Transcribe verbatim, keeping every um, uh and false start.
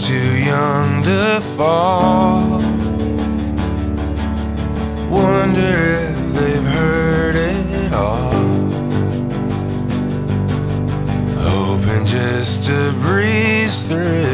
just too young to fall. Wonder if they've heard it all. Hoping just to breeze through